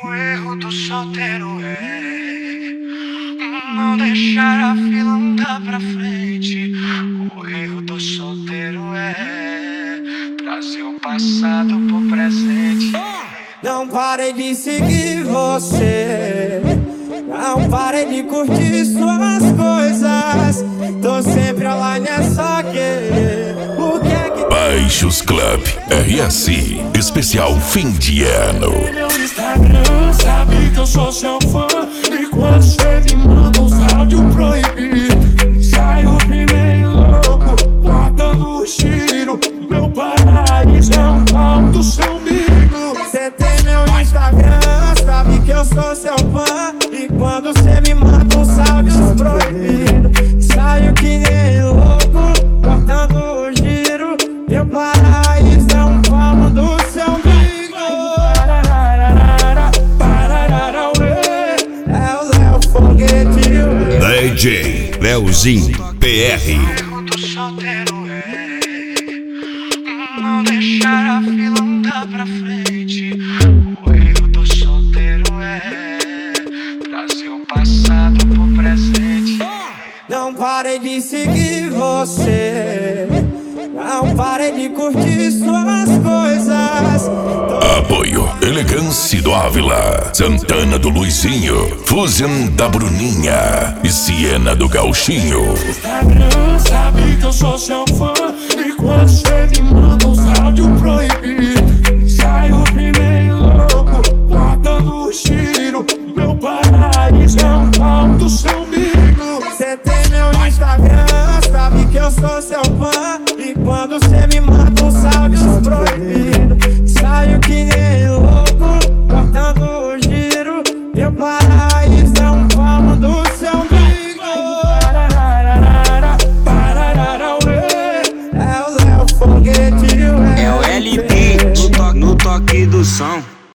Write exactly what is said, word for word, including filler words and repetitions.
O erro do solteiro é não deixar a fila andar pra frente. O erro do solteiro é trazer o passado pro presente. Não parei de seguir você, não parei de curtir suas coisas. Tô sempre online, é só querer. O que é que Baixos Club R S especial fim de ano. Meu Instagram sabe que eu sou seu fã. E quando você me manda uns áudios proibidos, saio que nem louco, guardando o tiro. Meu paraíso é um pau do seu umbigo. Cê tem meu Instagram, sabe que eu sou seu fã. E quando cê me manda uns áudios proibidos, saio que nem louco, cortando o giro. Meu paraíso é um palmo do seu umbigo. É o Léo Foguetinho, D J Leozinho P R. O erro do solteiro é não deixar a fila andar pra frente. O erro do solteiro é trazer o passado pro presente. não parei de seguir você, não parei de curtir suas coisas. Apoio Elegância do Ávila, Santana do Luizinho, Fusion da Bruninha e Siena do Gauchinho. Instagram sabe que eu sou seu fã. E quando você me manda uns áudios proibidos, saio que nem louco, guardando o tiro. Meu paraíso é um pau do seu umbigo. Cê tem meu Instagram, sabe que eu sou seu fã. E quando cê me manda uns áudios proibidos, saio que nem louco, cortando o giro. Meu paraíso é um palmo do seu umbigo. É o Léo Foguetinho, É o L P no toque, no toque do som.